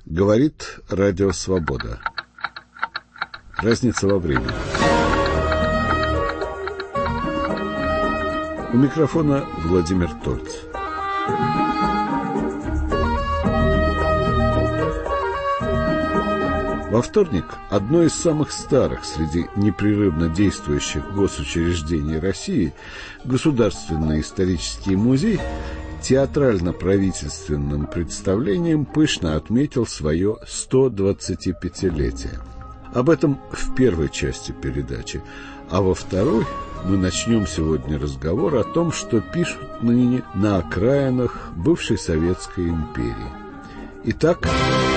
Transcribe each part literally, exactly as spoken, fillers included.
Говорит Радио Свобода. Разница во времени. У микрофона Владимир Тольц. Во вторник одно из самых старых среди непрерывно действующих госучреждений России, Государственный исторический музей, театрально-правительственным представлением пышно отметил свое сто двадцатипятилетие. Об этом в первой части передачи, а во второй мы начнем сегодня разговор о том, что пишут ныне на окраинах бывшей Советской империи. Итак...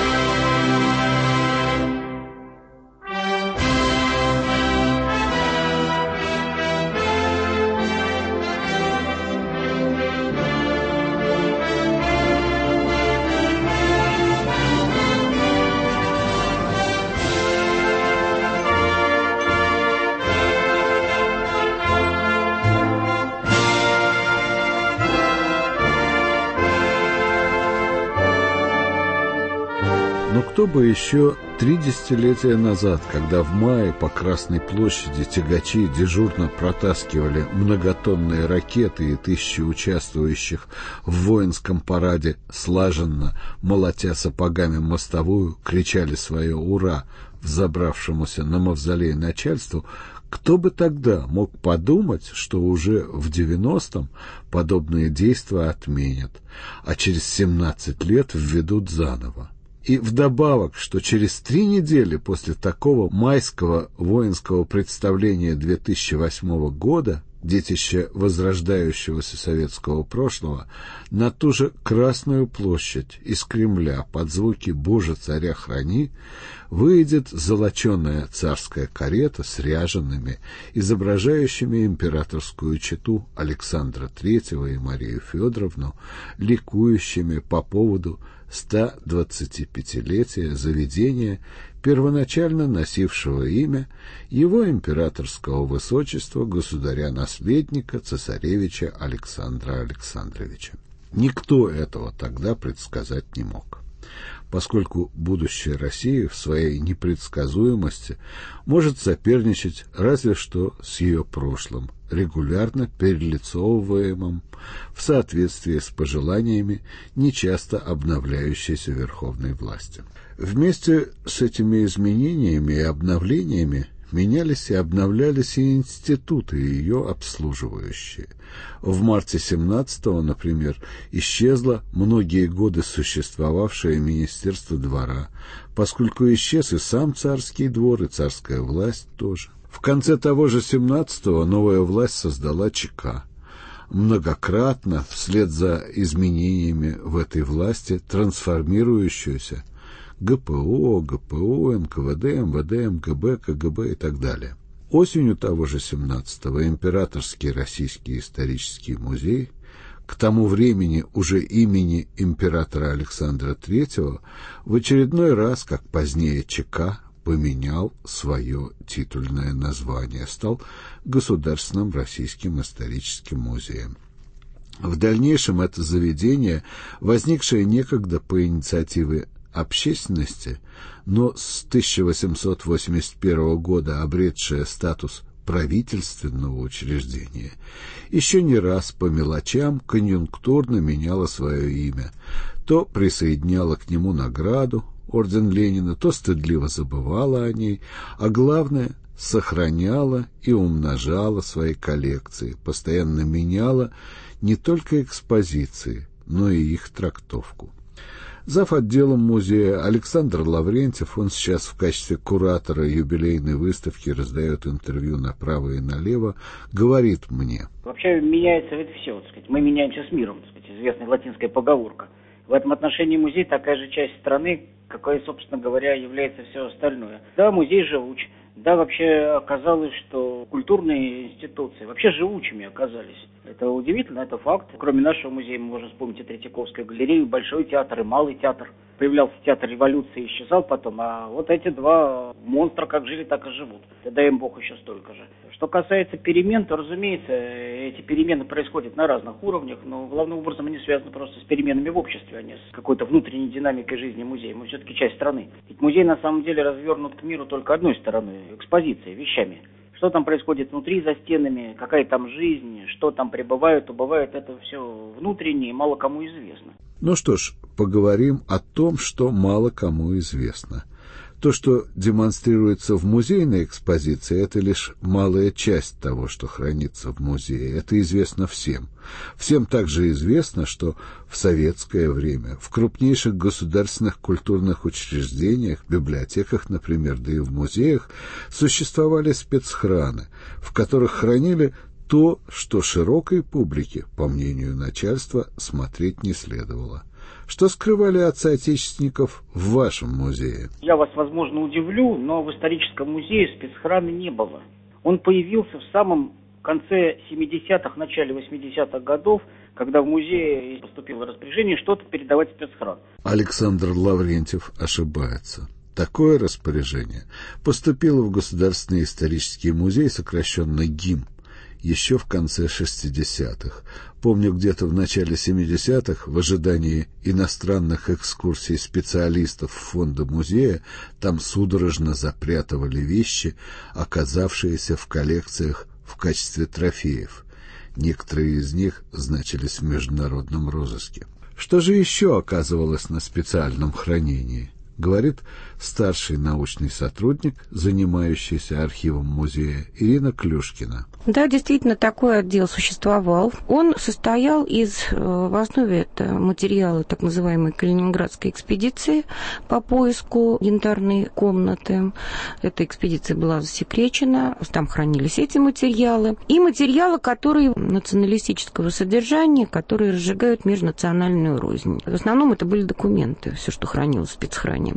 Но кто бы еще три десятилетия назад, когда в мае по Красной площади тягачи дежурно протаскивали многотонные ракеты и тысячи участвующих в воинском параде, слаженно, молотя сапогами мостовую, кричали свое «Ура!» взобравшемуся на мавзолей начальству, кто бы тогда мог подумать, что уже в девяностом подобные действия отменят, а через семнадцать лет введут заново. И вдобавок, что через три недели после такого майского воинского представления две тысячи восьмого года, детище возрождающегося советского прошлого, на ту же Красную площадь из Кремля под звуки «Боже, царя храни» выйдет золоченая царская карета с ряжеными, изображающими императорскую чету Александра Третьего и Марию Федоровну, ликующими по поводу ста двадцатипятилетия заведения, первоначально носившего имя его императорского высочества государя-наследника цесаревича Александра Александровича. Никто этого тогда предсказать не мог, поскольку будущее России в своей непредсказуемости может соперничать разве что с ее прошлым, регулярно перелицовываемым в соответствии с пожеланиями нечасто обновляющейся верховной власти. Вместе с этими изменениями и обновлениями менялись и обновлялись и институты, ее обслуживающие. В марте семнадцатого, например, исчезло многие годы существовавшее Министерство двора, поскольку исчез и сам царский двор, и царская власть тоже. В конце того же семнадцатого новая власть создала ЧК, многократно, вслед за изменениями в этой власти, трансформирующуюся ГПО, ГПУ, эн ка вэ дэ, эм вэ дэ, эм гэ бэ, ка гэ бэ и так далее. Осенью того же семнадцатого Императорский Российский исторический музей, к тому времени уже имени императора Александра Третьего, в очередной раз, как позднее ЧК, поменял свое титульное название, стал Государственным Российским историческим музеем. В дальнейшем это заведение, возникшее некогда по инициативе общественности, но с тысяча восемьсот восемьдесят первого года обретшее статус правительственного учреждения, еще не раз по мелочам конъюнктурно меняло свое имя, то присоединяло к нему награду, орден Ленина, то стыдливо забывала о ней, а главное, сохраняла и умножала свои коллекции, постоянно меняла не только экспозиции, но и их трактовку. Зав. Отделом музея Александр Лаврентьев, он сейчас в качестве куратора юбилейной выставки раздает интервью направо и налево, говорит мне. Вообще меняется это все, так сказать. Мы меняемся с миром, так сказать, известная латинская поговорка. В этом отношении музей такая же часть страны, какой, собственно говоря, является все остальное. Да, музей живуч. Да, вообще оказалось, что культурные институции вообще живучими оказались. Это удивительно, это факт. Кроме нашего музея мы можем вспомнить и Третьяковскую галерею, Большой театр и Малый театр. появлялся театр революции и исчезал потом, а вот эти два монстра как жили, так и живут. Дай им Бог еще столько же. Что касается перемен, то, разумеется, эти перемены происходят на разных уровнях, но главным образом они связаны просто с переменами в обществе, а не с какой-то внутренней динамикой жизни музея. Мы все-таки часть страны. Ведь музей на самом деле развернут к миру только одной стороной, экспозицией, вещами. Что там происходит внутри, за стенами, какая там жизнь, что там прибывает, убывает, это все внутреннее и мало кому известно. Ну что ж, поговорим о том, что мало кому известно. То, что демонстрируется в музейной экспозиции, это лишь малая часть того, что хранится в музее. Это известно всем. Всем также известно, что в советское время в крупнейших государственных культурных учреждениях, библиотеках, например, да и в музеях, существовали спецхраны, в которых хранили то, что широкой публике, по мнению начальства, смотреть не следовало. Что скрывали от соотечественников в вашем музее? Я вас, возможно, удивлю, но в историческом музее спецхрана не было. Он появился в самом конце семидесятых, начале восьмидесятых годов, когда в музее поступило распоряжение что-то передавать в спецхран. Александр Лаврентьев ошибается. Такое распоряжение поступило в Государственный исторический музей, сокращенно ГИМ, еще в конце шестидесятых. Помню, где-то в начале семидесятых, в ожидании иностранных экскурсий специалистов фонда музея, там судорожно запрятывали вещи, оказавшиеся в коллекциях в качестве трофеев. Некоторые из них значились в международном розыске. Что же еще оказывалось на специальном хранении? Говорит старший научный сотрудник, занимающийся архивом музея, Ирина Клюшкина. Да, действительно, такой отдел существовал. Он состоял из, в основе это материалы так называемой Калининградской экспедиции по поиску янтарной комнаты. Эта экспедиция была засекречена, там хранились эти материалы. И материалы, которые националистического содержания, которые разжигают межнациональную рознь. В основном это были документы, все, что хранилось в спецхране.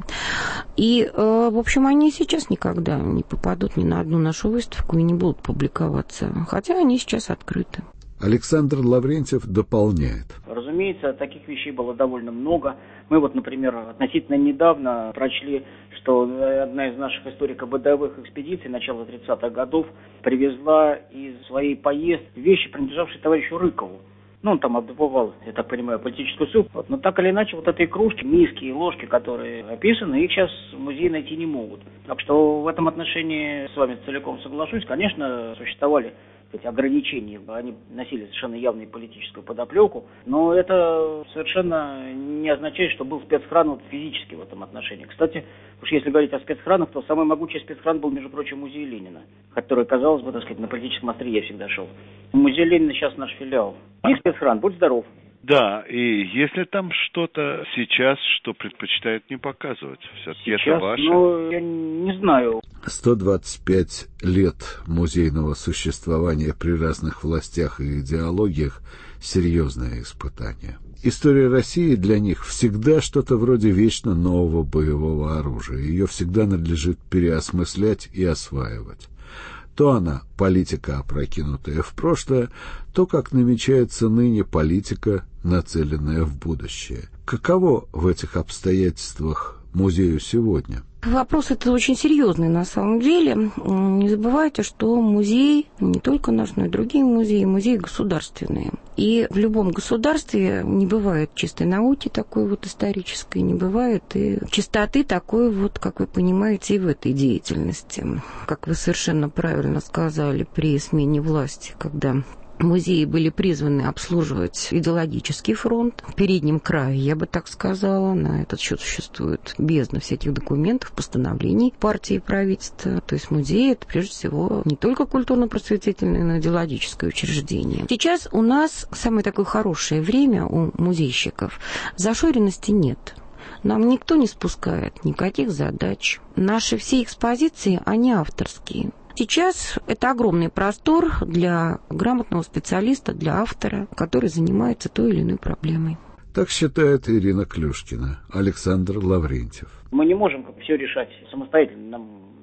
И, в общем, они сейчас никогда не попадут ни на одну нашу выставку и не будут публиковаться, хотя они сейчас открыты. Александр Лаврентьев дополняет. Разумеется, таких вещей было довольно много. Мы вот, например, относительно недавно прочли, что одна из наших историко-бытовых экспедиций начала тридцатых годов привезла из своей поездки вещи, принадлежавшие товарищу Рыкову. Ну, он там отбывал, я так понимаю, политическую ссылку. Вот. Но так или иначе, вот этой кружки, миски и ложки, которые описаны, их сейчас музеи найти не могут. Так что в этом отношении с вами целиком соглашусь. Конечно, существовали эти ограничения, они носили совершенно явную политическую подоплеку, но это совершенно не означает, что был спецхран вот физически в этом отношении. Кстати, уж если говорить о спецхранах, то самый могучий спецхран был, между прочим, музей Ленина, который, казалось бы, так сказать, на политическом острие всегда шел. Музей Ленина сейчас наш филиал. И спецхран, будь здоров. Да, и если там что-то сейчас, что предпочитают не показывать, все-таки сейчас, это ваше? Ну, я не знаю. сто двадцать пять лет музейного существования при разных властях и идеологиях – серьезное испытание. История России для них всегда что-то вроде вечно нового боевого оружия. Ее всегда надлежит переосмыслять и осваивать. То она политика, опрокинутая в прошлое, то, как намечается ныне, политика, нацеленная в будущее. Каково в этих обстоятельствах музею сегодня? Вопрос это очень серьезный на самом деле. Не забывайте, что музей, не только наш, но и другие музеи, музеи государственные. И в любом государстве не бывает чистой науки такой вот исторической, не бывает и чистоты такой вот, как вы понимаете, и в этой деятельности. Как вы совершенно правильно сказали, при смене власти, когда музеи были призваны обслуживать идеологический фронт в переднем крае, я бы так сказала. На этот счет существует бездна всяких документов, постановлений партии и правительства. То есть музей — это прежде всего не только культурно-просветительное, но и идеологическое учреждение. Сейчас у нас самое такое хорошее время у музейщиков. Зашоренности нет. Нам никто не спускает никаких задач. Наши все экспозиции, они авторские. Сейчас это огромный простор для грамотного специалиста, для автора, который занимается той или иной проблемой. Так считает Ирина Клюшкина. Александр Лаврентьев. Мы не можем все решать самостоятельно. Нам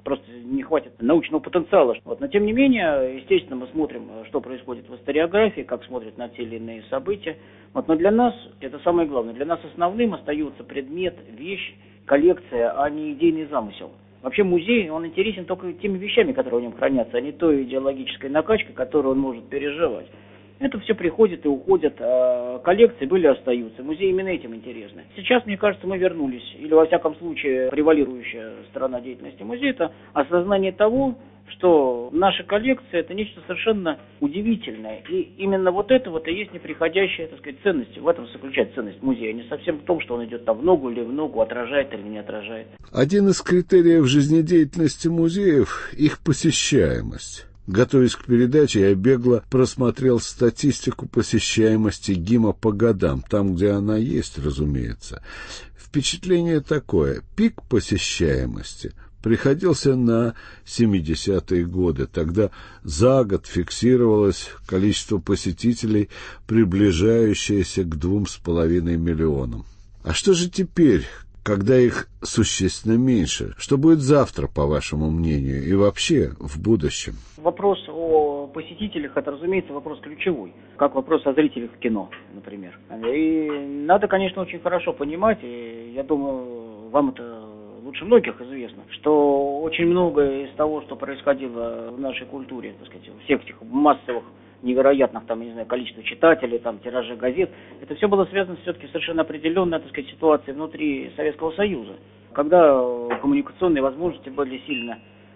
просто не хватит научного потенциала. Вот. Но тем не менее, естественно, мы смотрим, что происходит в историографии, как смотрят на те или иные события. Вот. Но для нас это самое главное. Для нас основным остается предмет, вещь, коллекция, а не идейный замысел. Вообще музей, он интересен только теми вещами, которые в нем хранятся, а не той идеологической накачкой, которую он может переживать. Это все приходит и уходит, а коллекции были и остаются. Музей именно этим интересны. Сейчас, мне кажется, мы вернулись, или во всяком случае превалирующая сторона деятельности музея, это осознание того, что наша коллекция это нечто совершенно удивительное. И именно вот это вот и есть неприходящая, так сказать, ценность. В этом заключается ценность музея. Не совсем в том, что он идет там в ногу или в ногу, отражает или не отражает. Один из критериев жизнедеятельности музеев – их посещаемость. Готовясь к передаче, я бегло просмотрел статистику посещаемости ГИМа по годам, там, где она есть, разумеется. Впечатление такое. Пик посещаемости приходился на семидесятые годы. Тогда за год фиксировалось количество посетителей, приближающееся к двум с половиной миллионам. А что же теперь, когда их существенно меньше? Что будет завтра, по вашему мнению, и вообще в будущем? Вопрос о посетителях, это, разумеется, вопрос ключевой, как вопрос о зрителях в кино, например. И надо, конечно, очень хорошо понимать, и я думаю, вам это лучше многих известно, что очень многое из того, что происходило в нашей культуре, так сказать, всех этих массовых, невероятных, там, я не знаю, количества читателей, там, тиражей газет, это все было связано все-таки совершенно определенной, так сказать, ситуацией внутри Советского Союза, когда коммуникационные возможности были сильно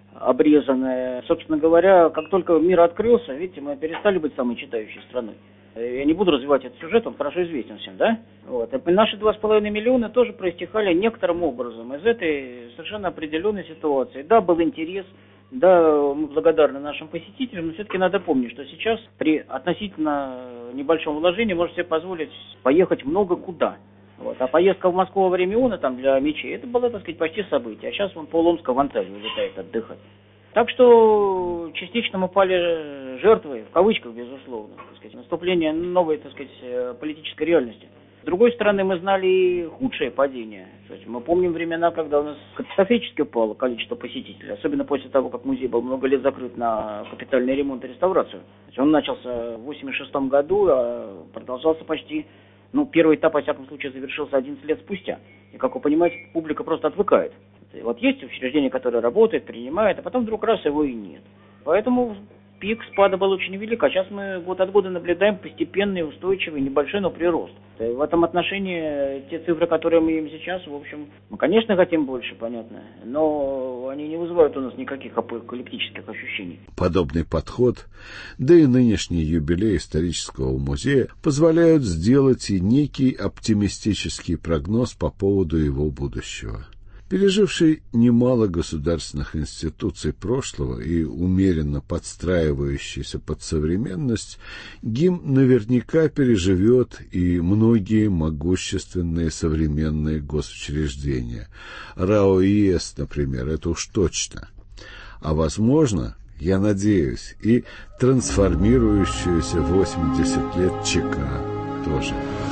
обрезаны. Собственно говоря, как только мир открылся, видите, мы перестали быть самой читающей страной. Я не буду развивать этот сюжет, он хорошо известен всем, да? Вот. И наши два с половиной миллиона тоже проистекали некоторым образом из этой совершенно определенной ситуации. Да, был интерес, да, мы благодарны нашим посетителям, но все-таки надо помнить, что сейчас при относительно небольшом вложении можно себе позволить поехать много куда. Вот. А поездка в Москву во время ООНа там для мечей, это было, так сказать, почти событие. А сейчас вон пол Омска в Анталию улетает отдыхать. Так что частично мы пали жертвой, в кавычках, безусловно, так сказать, наступления новой, так сказать, политической реальности. С другой стороны, мы знали и худшее падение. Мы помним времена, когда у нас катастрофически упало количество посетителей, особенно после того, как музей был много лет закрыт на капитальный ремонт и реставрацию. Он начался в восемьдесят шестом году, а продолжался почти, ну, первый этап, во всяком случае, завершился одиннадцать лет спустя. И, как вы понимаете, публика просто отвыкает. Вот есть учреждение, которое работает, принимает, а потом вдруг раз его и нет. Поэтому пик спада был очень велик, а сейчас мы год от года наблюдаем постепенный, устойчивый, небольшой, но прирост. В этом отношении те цифры, которые мы имеем сейчас, в общем, мы, конечно, хотим больше, понятно, но они не вызывают у нас никаких апокалиптических ощущений. Подобный подход, да и нынешний юбилей исторического музея позволяют сделать и некий оптимистический прогноз по поводу его будущего. Переживший немало государственных институций прошлого и умеренно подстраивающийся под современность, ГИМ наверняка переживет и многие могущественные современные госучреждения. РАО-ИЭС, например, это уж точно. А возможно, я надеюсь, и трансформирующуюся восемьдесят лет ЧК тоже.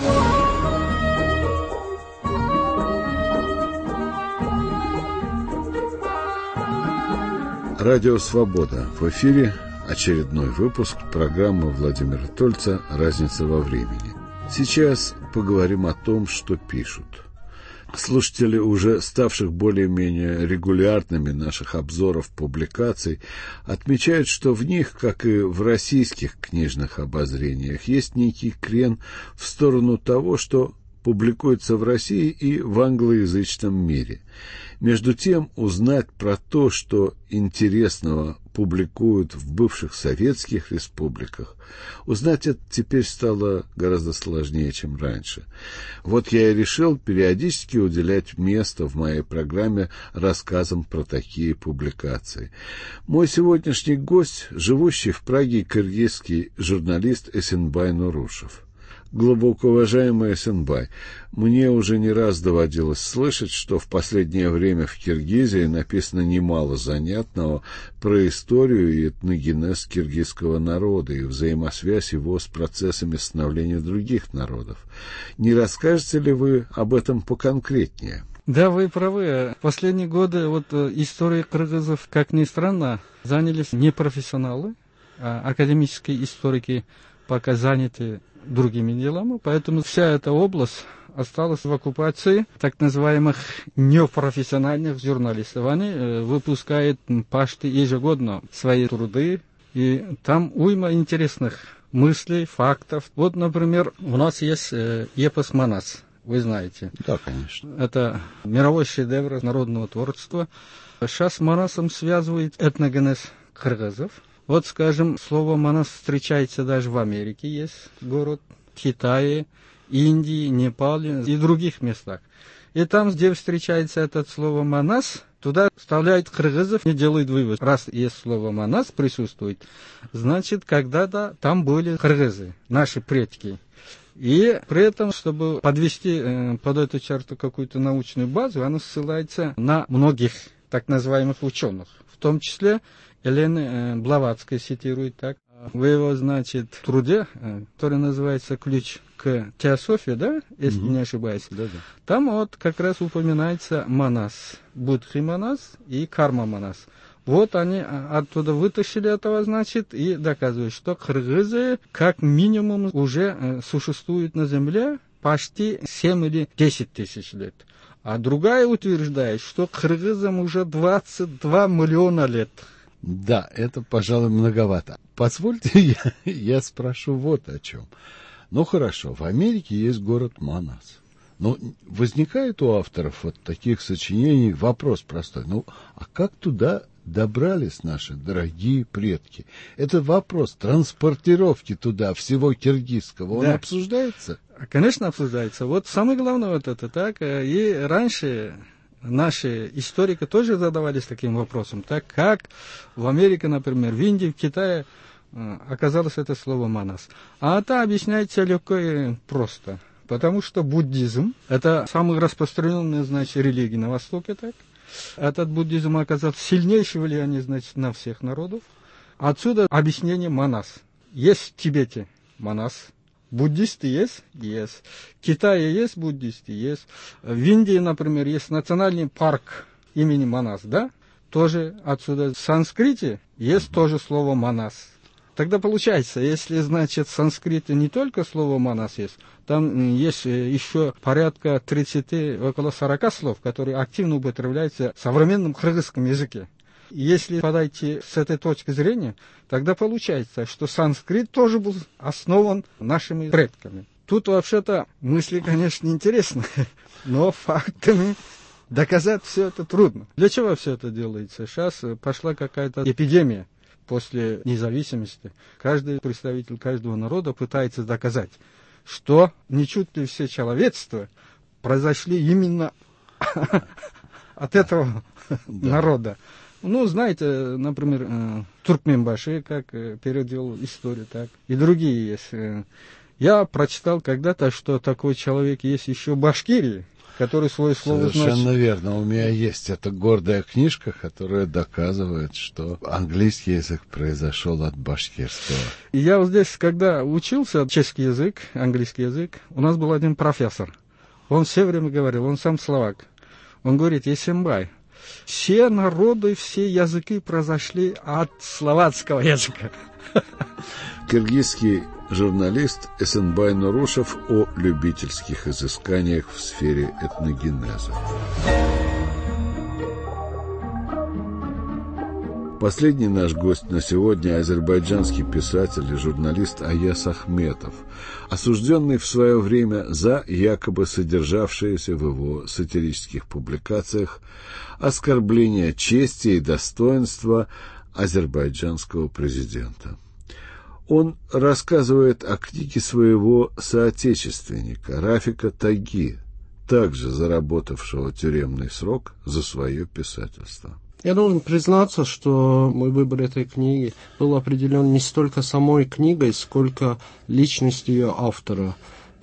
Радио «Свобода». В эфире очередной выпуск программы Владимира Тольца «Разница во времени». Сейчас поговорим о том, что пишут. Слушатели, уже ставших более-менее регулярными наших обзоров публикаций, отмечают, что в них, как и в российских книжных обозрениях, есть некий крен в сторону того, что публикуется в России и в англоязычном мире. Между тем, узнать про то, что интересного публикуют в бывших советских республиках, узнать это теперь стало гораздо сложнее, чем раньше. Вот я и решил периодически уделять место в моей программе рассказам про такие публикации. Мой сегодняшний гость – живущий в Праге кыргызский журналист Эсенбай Нурушев. Глубоко уважаемый Эсенбай, мне уже не раз доводилось слышать, что в последнее время в Киргизии написано немало занятного про историю и этногенез киргизского народа и взаимосвязь его с процессами становления других народов. Не расскажете ли вы об этом поконкретнее? Да, вы правы. В последние годы вот истории кыргызов, как ни странно, занялись не профессионалы, а академические историки пока заняты другими делами, поэтому вся эта область осталась в оккупации так называемых непрофессиональных журналистов. Они э, выпускают почти ежегодно свои труды, и там уйма интересных мыслей, фактов. Вот, например, у нас есть э, эпос «Манас», вы знаете. Да, конечно. Это мировой шедевр народного творчества. Сейчас с Манасом связывает этногенез кыргызов. Вот, скажем, слово «Манас» встречается даже в Америке, есть город, в Китае, Индии, Непале и других местах. И там, где встречается это слово «Манас», туда вставляют кыргызов и делают вывод. Раз есть слово «Манас» присутствует, значит, когда-то там были кыргызы, наши предки. И при этом, чтобы подвести э, под эту черту какую-то научную базу, она ссылается на многих так называемых ученых, в том числе Елена э, Блаватская цитирует так. В его, значит, труде, э, который называется «Ключ к теософии», да, если mm-hmm. не ошибаюсь, да-да. Там вот как раз упоминается Манас, Будхи Манас и Карма Манас. Вот они оттуда вытащили этого, значит, и доказывают, что кыргызы как минимум уже э, существуют на земле почти семь или десять тысяч лет. А другая утверждает, что кыргызам уже двадцать два миллиона лет. Да, это, пожалуй, многовато. Позвольте, я, я спрошу вот о чем. Ну, хорошо, в Америке есть город Манас. Но возникает у авторов вот таких сочинений вопрос простой. Ну, а как туда добрались наши дорогие предки? Это вопрос транспортировки туда всего киргизского. Он да. обсуждается? Конечно, обсуждается. Вот самое главное вот это, так. И раньше наши историки тоже задавались таким вопросом. Так как в Америке, например, в Индии, в Китае оказалось это слово «манас». А это объясняется легко и просто. Потому что буддизм – это самая распространенная, значит, религия на Востоке, так? Этот буддизм оказал сильнейшее влияние, значит, на всех народов. Отсюда объяснение «манас». Есть в Тибете манас. Буддисты есть? Есть. В Китае есть буддисты? Есть. В Индии, например, есть национальный парк имени Манас, да? Тоже отсюда. В санскрите есть тоже слово «манас». Тогда получается, если, значит, в санскрите не только слово «манас» есть, там есть еще порядка тридцати, около сорока слов, которые активно употребляются в современном кыргызском языке. Если подойти с этой точки зрения, тогда получается, что санскрит тоже был основан нашими предками. Тут вообще-то мысли, конечно, интересные, но фактами доказать все это трудно. Для чего все это делается? Сейчас пошла какая-то эпидемия. После независимости каждый представитель каждого народа пытается доказать, что не чуть ли все человечество произошли именно от этого народа. Ну, знаете, например, Туркменбаши, как переделал историю, так, и другие есть. Я прочитал когда-то, что такой человек есть еще в Башкирии, который свое слово знает. Совершенно верно. У меня есть эта гордая книжка, которая доказывает, что английский язык произошел от башкирского. И я вот здесь, когда учился чешский язык, английский язык, у нас был один профессор. Он все время говорил, он сам словак. Он говорит: Есенбай, все народы, все языки произошли от словацкого языка. Киргизский журналист Эсенбай Нурушев о любительских изысканиях в сфере этногенеза. Последний наш гость на сегодня — азербайджанский писатель и журналист Аяс Ахметов, осужденный в свое время за якобы содержавшееся в его сатирических публикациях оскорбление чести и достоинства азербайджанского президента. Он рассказывает о книге своего соотечественника Рафика Таги, также заработавшего тюремный срок за свое писательство. Я должен признаться, что мой выбор этой книги был определен не столько самой книгой, сколько личностью ее автора.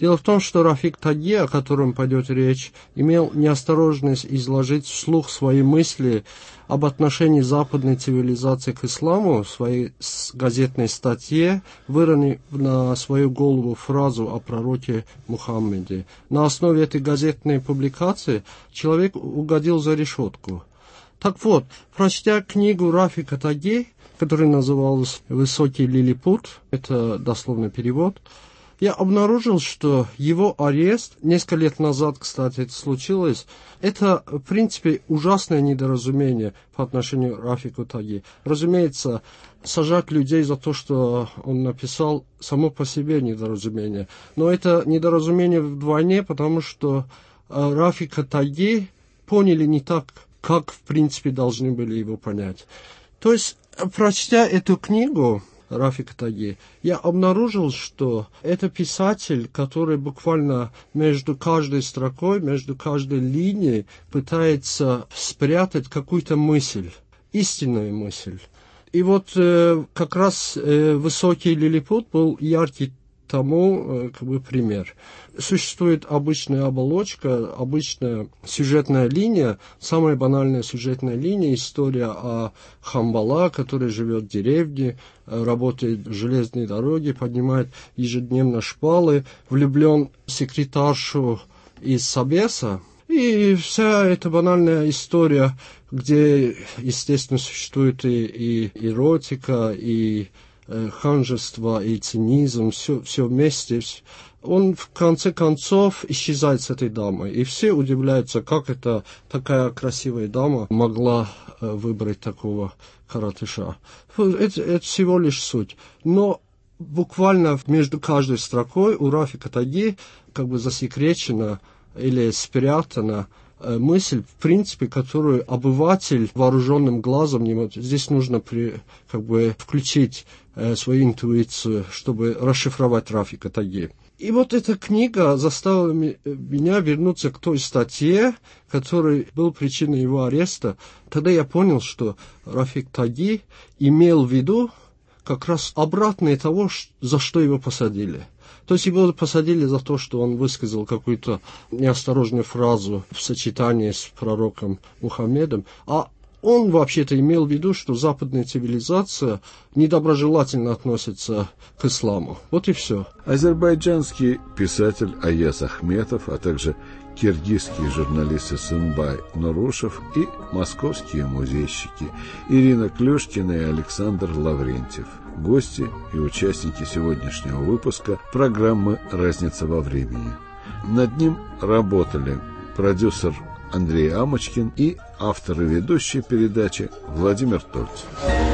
Дело в том, что Рафик Таги, о котором пойдет речь, имел неосторожность изложить вслух свои мысли об отношении западной цивилизации к исламу в своей газетной статье, выронив на свою голову фразу о пророке Мухаммеде. На основе этой газетной публикации человек угодил за решетку. Так вот, прочтя книгу Рафика Таги, которая называлась «Высокий лилипут», это дословный перевод, я обнаружил, что его арест, несколько лет назад, кстати, это случилось, это, в принципе, ужасное недоразумение по отношению к Рафику Таги. Разумеется, сажать людей за то, что он написал, само по себе недоразумение. Но это недоразумение вдвойне, потому что Рафика Таги поняли не так, как, в принципе, должны были его понять. То есть, прочтя эту книгу Рафика Таги, я обнаружил, что это писатель, который буквально между каждой строкой, между каждой линией пытается спрятать какую-то мысль, истинную мысль. И вот э, как раз э, «Высокий лилипут» был яркий тому э, как бы пример. Существует обычная оболочка, обычная сюжетная линия, самая банальная сюжетная линия, история о Хамбала, который живет в деревне, работает в железной дороге, поднимает ежедневно шпалы, влюблен в секретаршу из Собеса. И вся эта банальная история, где, естественно, существует и, и эротика, и э, ханжество, и цинизм, все, все вместе. Он, в конце концов, исчезает с этой дамой. И все удивляются, как это такая красивая дама могла э, выбрать такого коротыша. Это, это всего лишь суть. Но буквально между каждой строкой у Рафика Таги как бы засекречена или спрятана э, мысль, в принципе, которую обыватель вооруженным глазом не может. Здесь нужно при, как бы включить э, свою интуицию, чтобы расшифровать Рафика Таги. И вот эта книга заставила меня вернуться к той статье, которая была причиной его ареста. Тогда я понял, что Рафик Таги имел в виду как раз обратное того, за что его посадили. То есть его посадили за то, что он высказал какую-то неосторожную фразу в сочетании с пророком Мухаммедом, а он вообще-то имел в виду, что западная цивилизация недоброжелательно относится к исламу. Вот и все. Азербайджанский писатель Аяз Ахметов, а также киргизские журналисты Сынбай Нурушев и московские музейщики Ирина Клюшкина и Александр Лаврентьев. Гости и участники сегодняшнего выпуска программы «Разница во времени». Над ним работали продюсер Андрей Амочкин и автор и ведущий передачи Владимир Тольцев.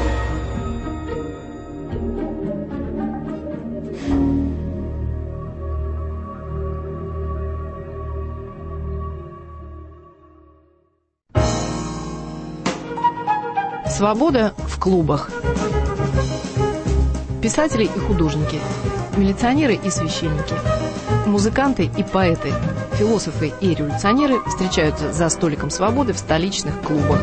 Свобода в клубах. Писатели и художники, милиционеры и священники, музыканты и поэты, философы и революционеры встречаются за столиком свободы в столичных клубах.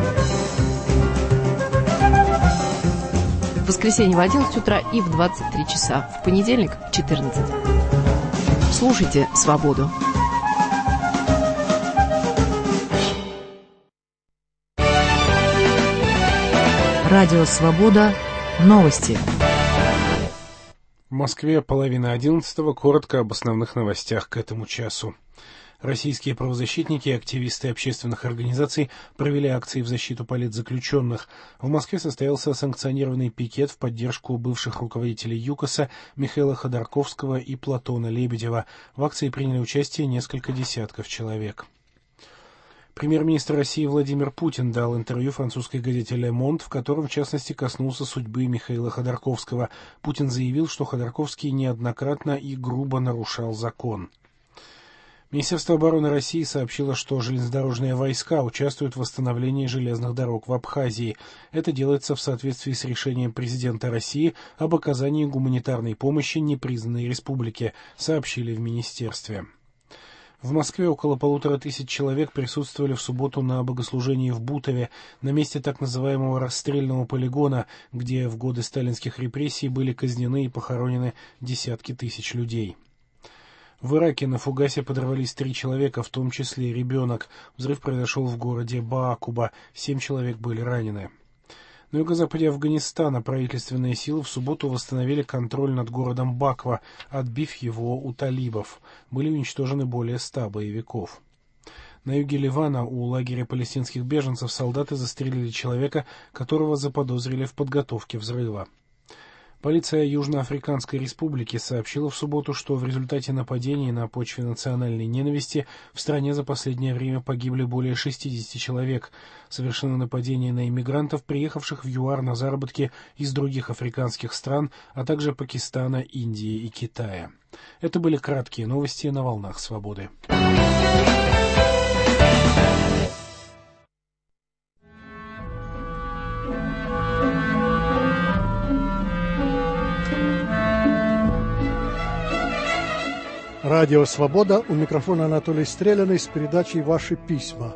В воскресенье в одиннадцать утра и в двадцать три часа, в понедельник в четырнадцать. Слушайте «Свободу». Радио «Свобода». Новости. В Москве половина одиннадцатого. Коротко об основных новостях к этому часу. Российские правозащитники и активисты общественных организаций провели акции в защиту политзаключенных. В Москве состоялся санкционированный пикет в поддержку бывших руководителей ЮКОСа Михаила Ходорковского и Платона Лебедева. В акции приняли участие несколько десятков человек. Премьер-министр России Владимир Путин дал интервью французской газете «Ле Монд», в котором, в частности, коснулся судьбы Михаила Ходорковского. Путин заявил, что Ходорковский неоднократно и грубо нарушал закон. Министерство обороны России сообщило, что железнодорожные войска участвуют в восстановлении железных дорог в Абхазии. Это делается в соответствии с решением президента России об оказании гуманитарной помощи непризнанной республике, сообщили в министерстве. В Москве около полутора тысяч человек присутствовали в субботу на богослужении в Бутове, на месте так называемого расстрельного полигона, где в годы сталинских репрессий были казнены и похоронены десятки тысяч людей. В Ираке на фугасе подорвались три человека, в том числе ребенок. Взрыв произошел в городе Баакуба. Семь человек были ранены. На юго-западе Афганистана правительственные силы в субботу восстановили контроль над городом Баква, отбив его у талибов. Были уничтожены более ста боевиков. На юге Ливана у лагеря палестинских беженцев солдаты застрелили человека, которого заподозрили в подготовке взрыва. Полиция Южноафриканской Республики сообщила в субботу, что в результате нападений на почве национальной ненависти в стране за последнее время погибли более шестидесяти человек. Совершено нападение на иммигрантов, приехавших в ЮАР на заработки из других африканских стран, а также Пакистана, Индии и Китая. Это были краткие новости на волнах свободы. Радио «Свобода», у микрофона Анатолий Стреляный с передачей «Ваши письма».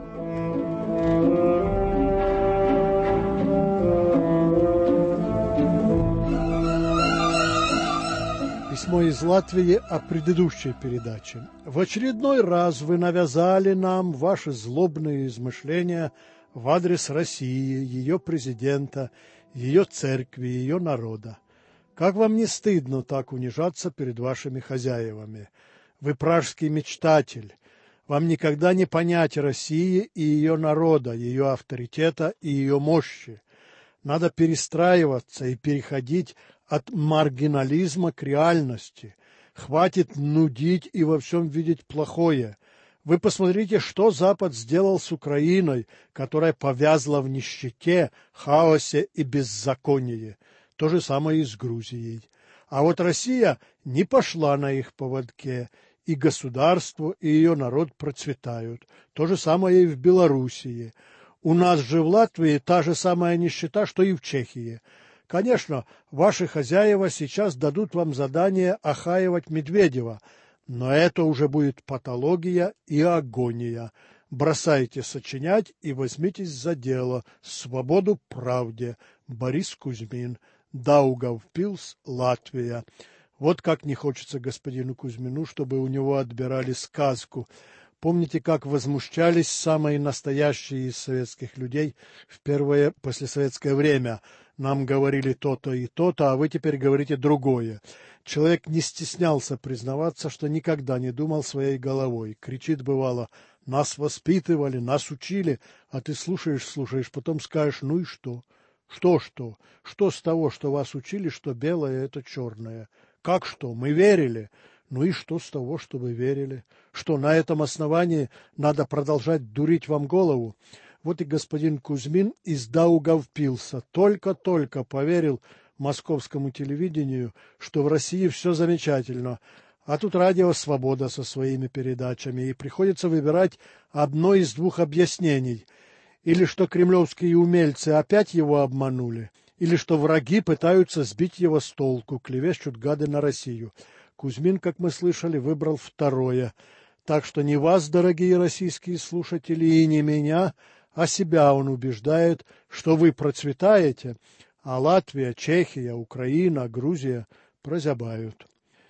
Письмо из Латвии о предыдущей передаче. В очередной раз вы навязали нам ваши злобные измышления в адрес России, ее президента, ее церкви, ее народа. Как вам не стыдно так унижаться перед вашими хозяевами? Вы пражский мечтатель. Вам никогда не понять России и ее народа, ее авторитета и ее мощи. Надо перестраиваться и переходить от маргинализма к реальности. Хватит нудить и во всем видеть плохое. Вы посмотрите, что Запад сделал с Украиной, которая повязла в нищете, хаосе и беззаконии. То же самое и с Грузией. А вот Россия не пошла на их поводке, и государство, и ее народ процветают. То же самое и в Белоруссии. У нас же в Латвии та же самая нищета, что и в Чехии. Конечно, ваши хозяева сейчас дадут вам задание охаивать Медведева, но это уже будет патология и агония. Бросайте сочинять и возьмитесь за дело. Свободу правде. Борис Кузьмин. Даугавпилс, Латвия. Вот как не хочется господину Кузьмину, чтобы у него отбирали сказку. Помните, как возмущались самые настоящие из советских людей в первое послесоветское время? Нам говорили то-то и то-то, а вы теперь говорите другое. Человек не стеснялся признаваться, что никогда не думал своей головой. Кричит, бывало, нас воспитывали, нас учили, а ты слушаешь, слушаешь, потом скажешь, ну и что? Что-что? Что с того, что вас учили, что белое – это черное? Как что? Мы верили. Ну и что с того, что вы верили? Что, на этом основании надо продолжать дурить вам голову? Вот и господин Кузьмин из Даугавпилса только-только поверил московскому телевидению, что в России все замечательно, а тут радио «Свобода» со своими передачами, и приходится выбирать одно из двух объяснений – или что кремлевские умельцы опять его обманули, или что враги пытаются сбить его с толку, клевещут гады на Россию. Кузьмин, как мы слышали, выбрал второе. Так что не вас, дорогие российские слушатели, и не меня, а себя он убеждает, что вы процветаете, а Латвия, Чехия, Украина, Грузия прозябают.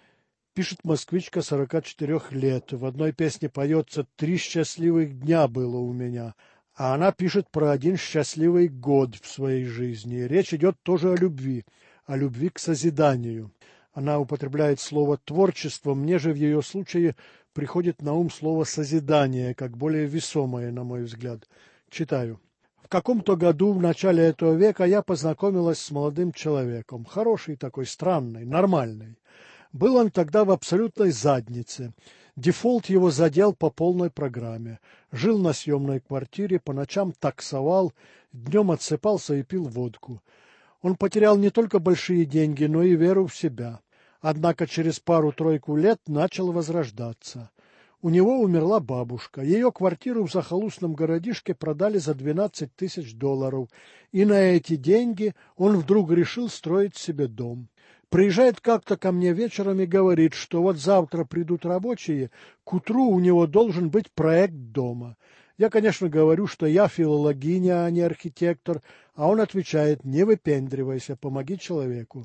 Пишет москвичка сорока четырех лет. В одной песне поется «Три счастливых дня было у меня». А она пишет про один счастливый год в своей жизни. Речь идет тоже о любви, о любви к созиданию. Она употребляет слово «творчество», мне же в ее случае приходит на ум слово «созидание», как более весомое, на мой взгляд. Читаю. В каком-то году, в начале этого века, я познакомилась с молодым человеком. Хороший такой, странный, нормальный. Был он тогда в абсолютной заднице. Дефолт его задел по полной программе. Жил на съемной квартире, по ночам таксовал, днем отсыпался и пил водку. Он потерял не только большие деньги, но и веру в себя. Однако через пару-тройку лет начал возрождаться. У него умерла бабушка. Ее квартиру в захолустном городишке продали за двенадцать тысяч долларов. И на эти деньги он вдруг решил строить себе дом. Приезжает как-то ко мне вечером и говорит, что вот завтра придут рабочие, к утру у него должен быть проект дома. Я, конечно, говорю, что я филологиня, а не архитектор, а он отвечает, не выпендривайся, помоги человеку.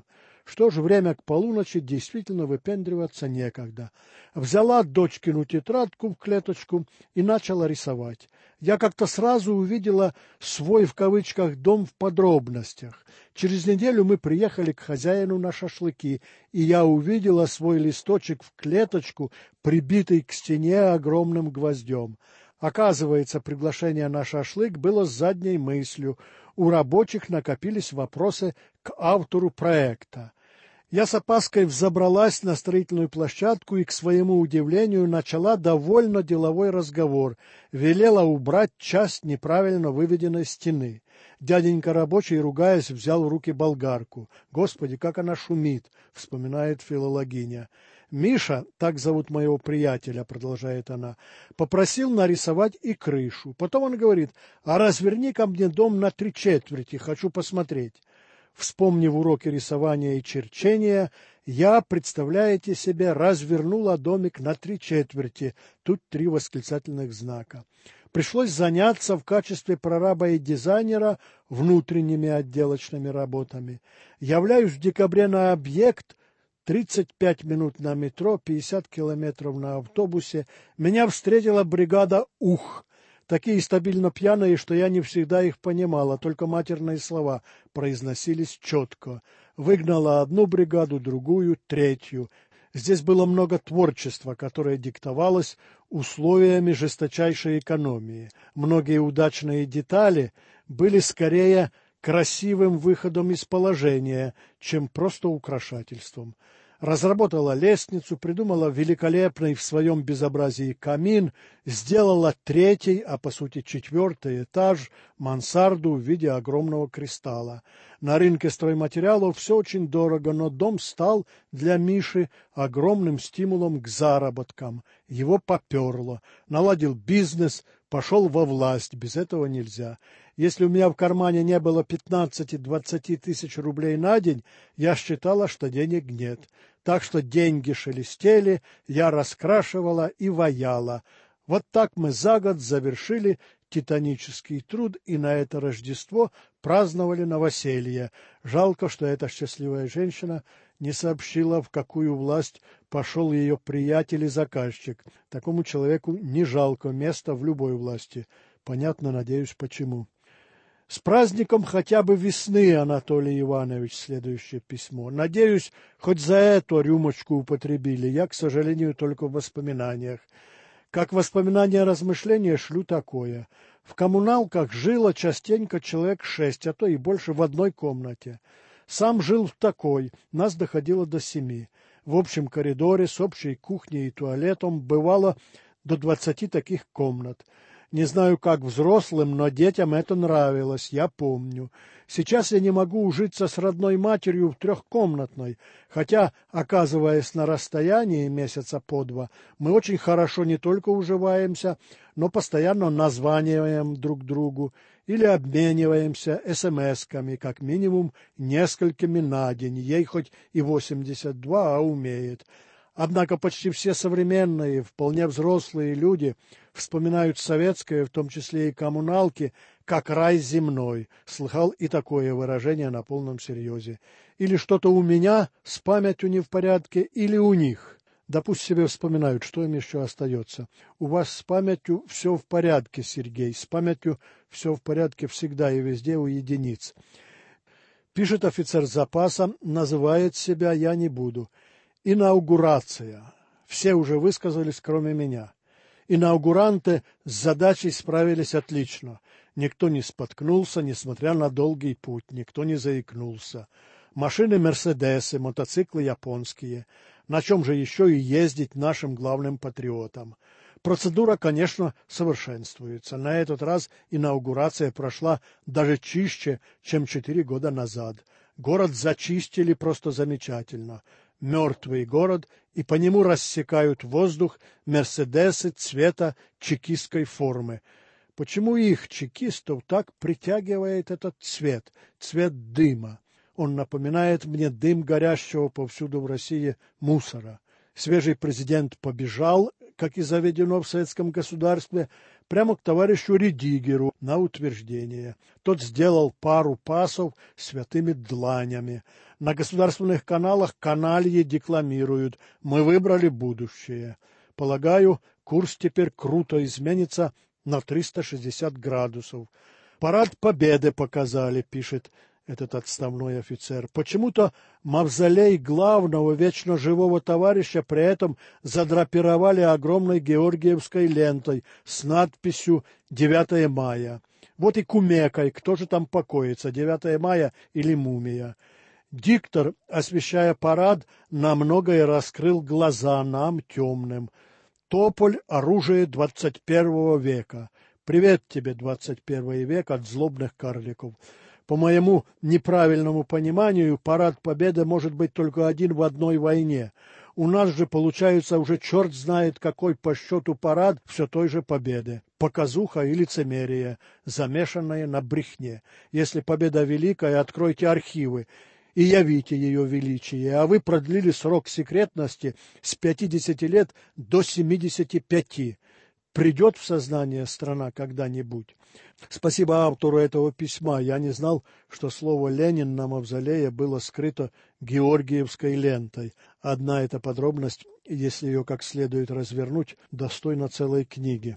Что же, время к полуночи действительно выпендриваться некогда. Взяла дочкину тетрадку в клеточку и начала рисовать. Я как-то сразу увидела свой, в кавычках, дом в подробностях. Через неделю мы приехали к хозяину на шашлыки, и я увидела свой листочек в клеточку, прибитый к стене огромным гвоздем. Оказывается, приглашение на шашлык было с задней мыслью. У рабочих накопились вопросы к автору проекта. Я с опаской взобралась на строительную площадку и, к своему удивлению, начала довольно деловой разговор. Велела убрать часть неправильно выведенной стены. Дяденька рабочий, ругаясь, взял в руки болгарку. «Господи, как она шумит!» — вспоминает филологиня. «Миша, так зовут моего приятеля, — продолжает она, — попросил нарисовать и крышу. Потом он говорит: а разверни ко мне дом на три четверти, хочу посмотреть». Вспомнив уроки рисования и черчения, я, представляете себе, развернула домик на три четверти. Тут три восклицательных знака. Пришлось заняться в качестве прораба и дизайнера внутренними отделочными работами. Являюсь в декабре на объект, тридцать пять минут на метро, пятьдесят километров на автобусе. Меня встретила бригада «Ух». Такие стабильно пьяные, что я не всегда их понимала, только матерные слова произносились четко. Выгнала одну бригаду, другую, третью. Здесь было много творчества, которое диктовалось условиями жесточайшей экономии. Многие удачные детали были скорее красивым выходом из положения, чем просто украшательством. Разработала лестницу, придумала великолепный в своем безобразии камин, сделала третий, а по сути четвертый этаж, мансарду в виде огромного кристалла. На рынке стройматериалов все очень дорого, но дом стал для Миши огромным стимулом к заработкам. Его поперло. Наладил бизнес, пошел во власть. Без этого нельзя. Если у меня в кармане не было пятнадцати-двадцати тысяч рублей на день, я считала, что денег нет. Так что деньги шелестели, я раскрашивала и ваяла. Вот так мы за год завершили титанический труд и на это Рождество праздновали новоселье. Жалко, что эта счастливая женщина не сообщила, в какую власть пошел ее приятель и заказчик. Такому человеку не жалко места в любой власти. Понятно, надеюсь, почему. С праздником хотя бы весны, Анатолий Иванович, следующее письмо. Надеюсь, хоть за эту рюмочку употребили. Я, к сожалению, только в воспоминаниях. Как воспоминания размышления шлю такое. В коммуналках жило частенько человек шесть, а то и больше в одной комнате. Сам жил в такой, нас доходило до семи. В общем коридоре с общей кухней и туалетом бывало до двадцати таких комнат. Не знаю, как взрослым, но детям это нравилось, я помню. Сейчас я не могу ужиться с родной матерью в трехкомнатной, хотя, оказываясь на расстоянии месяца по два, мы очень хорошо не только уживаемся, но постоянно названиваем друг другу или обмениваемся эс-эм-эсками, как минимум несколькими на день, ей хоть и восемьдесят два, а умеет. Однако почти все современные, вполне взрослые люди вспоминают советское, в том числе и коммуналки, как рай земной. Слыхал и такое выражение на полном серьезе. Или что-то у меня с памятью не в порядке, или у них. Да пусть себе вспоминают, что им еще остается. У вас с памятью все в порядке, Сергей. С памятью все в порядке всегда и везде у единиц. Пишет офицер запаса, называет себя «я не буду». Инаугурация. Все уже высказались, кроме меня. Инаугуранты с задачей справились отлично. Никто не споткнулся, несмотря на долгий путь, никто не заикнулся. Машины «Мерседесы», мотоциклы японские. На чем же еще и ездить нашим главным патриотам? Процедура, конечно, совершенствуется. На этот раз инаугурация прошла даже чище, чем четыре года назад. Город зачистили просто замечательно. Мертвый город, и по нему рассекают воздух мерседесы цвета чекистской формы. Почему их, чекистов, так притягивает этот цвет, цвет дыма? Он напоминает мне дым горящего повсюду в России мусора. Свежий президент побежал, как и заведено в советском государстве, прямо к товарищу Редигеру на утверждение. Тот сделал пару пасов святыми дланями. На государственных каналах канальи декламируют: «Мы выбрали будущее». Полагаю, курс теперь круто изменится на триста шестьдесят градусов. «Парад Победы показали», пишет этот отставной офицер. Почему-то мавзолей главного вечно живого товарища при этом задрапировали огромной георгиевской лентой с надписью «девятое мая». Вот и кумекай, кто же там покоится, девятое мая или мумия. Диктор, освещая парад, на многое раскрыл глаза нам, темным. Тополь — оружие двадцать первого века. Привет тебе, двадцать первый век, от злобных карликов. По моему неправильному пониманию, парад Победы может быть только один в одной войне. У нас же получается уже черт знает какой по счету парад все той же Победы. Показуха и лицемерие, замешанное на брехне. Если победа великая, откройте архивы и явите ее величие, а вы продлили срок секретности с пятидесяти лет до семидесяти пяти. Придет в сознание страна когда-нибудь. Спасибо автору этого письма. Я не знал, что слово «Ленин» на мавзолее было скрыто георгиевской лентой. Одна эта подробность, если ее как следует развернуть, достойна целой книги.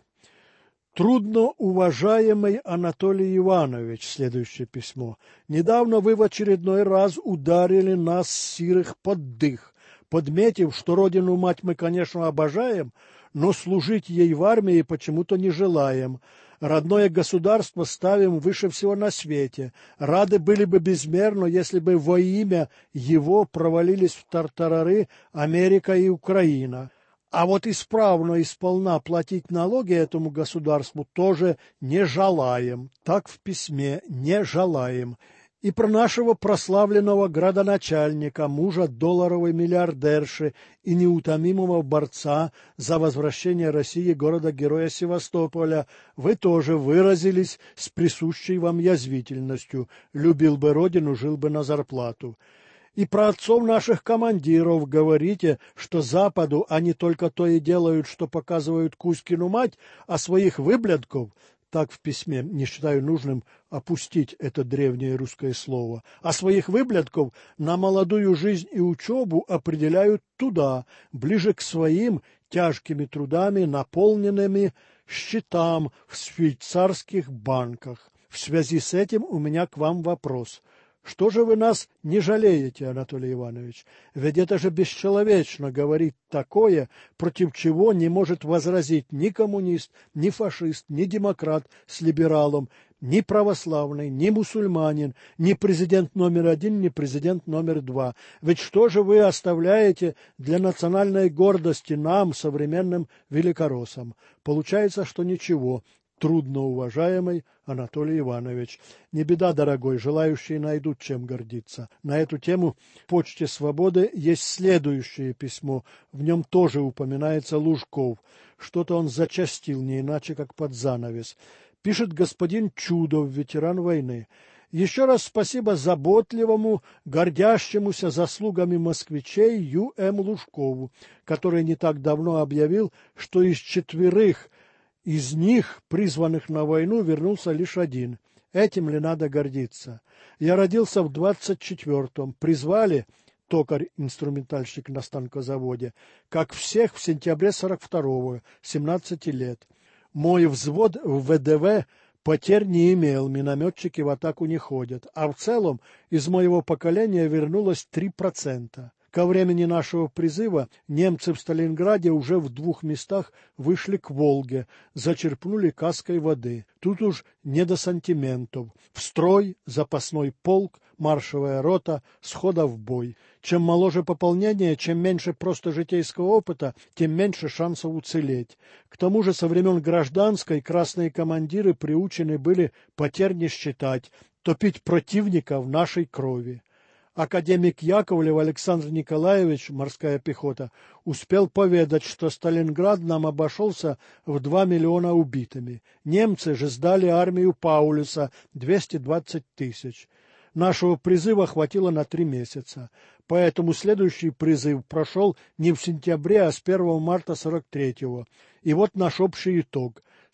Трудно, уважаемый Анатолий Иванович, следующее письмо. Недавно вы в очередной раз ударили нас, сирых, под дых, подметив, что родину-мать мы, конечно, обожаем, но служить ей в армии почему-то не желаем. Родное государство ставим выше всего на свете. Рады были бы безмерно, если бы во имя его провалились в тартарары Америка и Украина. А вот исправно и сполна платить налоги этому государству тоже не желаем. Так в письме «не желаем». И про нашего прославленного градоначальника, мужа долларовой миллиардерши и неутомимого борца за возвращение России города-героя Севастополя вы тоже выразились с присущей вам язвительностью. Любил бы родину, жил бы на зарплату. И про отцов наших командиров говорите, что Западу они только то и делают, что показывают Кузькину мать, а своих выблядков, так в письме, не считаю нужным опустить это древнее русское слово, а своих выблядков на молодую жизнь и учебу определяют туда, ближе к своим тяжкими трудами, наполненными счетам в швейцарских банках. В связи с этим у меня к вам вопрос. Что же вы нас не жалеете, Анатолий Иванович? Ведь это же бесчеловечно говорить такое, против чего не может возразить ни коммунист, ни фашист, ни демократ с либералом, ни православный, ни мусульманин, ни президент номер один, ни президент номер два. Ведь что же вы оставляете для национальной гордости нам, современным великороссам? Получается, что ничего. Трудно, уважаемый Анатолий Иванович. Не беда, дорогой, желающие найдут чем гордиться. На эту тему в Почте Свободы есть следующее письмо. В нем тоже упоминается Лужков. Что-то он зачастил, не иначе, как под занавес. Пишет господин Чудов, ветеран войны. Еще раз спасибо заботливому, гордящемуся заслугами москвичей Ю М Лужкову, который не так давно объявил, что из четверых из них, призванных на войну, вернулся лишь один. Этим ли надо гордиться? Я родился в двадцать четвёртом. Призвали, токарь-инструментальщик на станкозаводе, как всех в сентябре сорок второго, семнадцати лет. Мой взвод в вэ дэ вэ потерь не имел, минометчики в атаку не ходят, а в целом из моего поколения вернулось три процента. Ко времени нашего призыва немцы в Сталинграде уже в двух местах вышли к Волге, зачерпнули Касской воды. Тут уж не до сантиментов. В строй, запасной полк, маршевая рота, схода в бой. Чем моложе пополнение, чем меньше просто житейского опыта, тем меньше шансов уцелеть. К тому же со времен гражданской красные командиры приучены были потерь не считать, топить противника в нашей крови. Академик Яковлев Александр Николаевич, морская пехота, успел поведать, что Сталинград нам обошелся в два миллиона убитыми. Немцы же сдали армию Паулюса двести двадцать тысяч. Нашего призыва хватило на три месяца. Поэтому следующий призыв прошел не в сентябре, а с первого марта сорок третьего. И вот наш общий итог.